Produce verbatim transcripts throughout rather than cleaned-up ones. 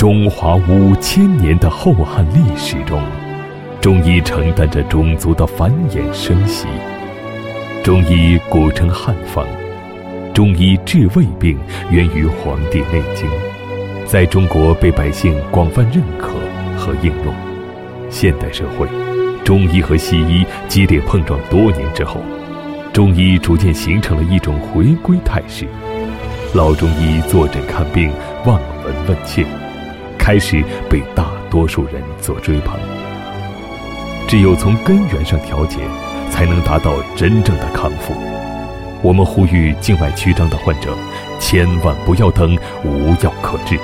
中华五千年的厚汉历史中，中医承担着种族的繁衍生息。中医古称汉方，中医治胃病源于《黄帝内经》，在中国被百姓广泛认可和应用。现代社会，中医和西医激烈碰撞多年之后，中医逐渐形成了一种回归态势。老中医坐诊看病，望闻问切，开始被大多数人所追捧。只有从根源上调节，才能达到真正的康复。我们呼吁静脉曲张的患者，千万不要等无药可治。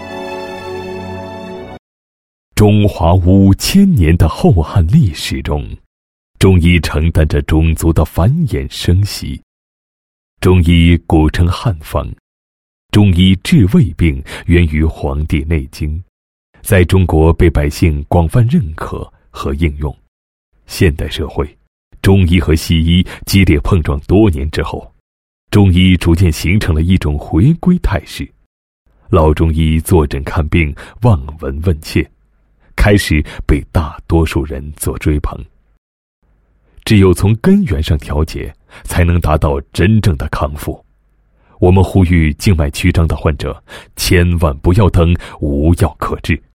中华五千年的厚汉历史中，中医承担着种族的繁衍生息。中医古称汉方，中医治胃病源于《黄帝内经》，在中国被百姓广泛认可和应用。现代社会，中医和西医激烈碰撞多年之后，中医逐渐形成了一种回归态势。老中医坐诊看病，望闻问切，开始被大多数人所追捧。只有从根源上调节，才能达到真正的康复。我们呼吁静脉曲张的患者，千万不要等无药可治。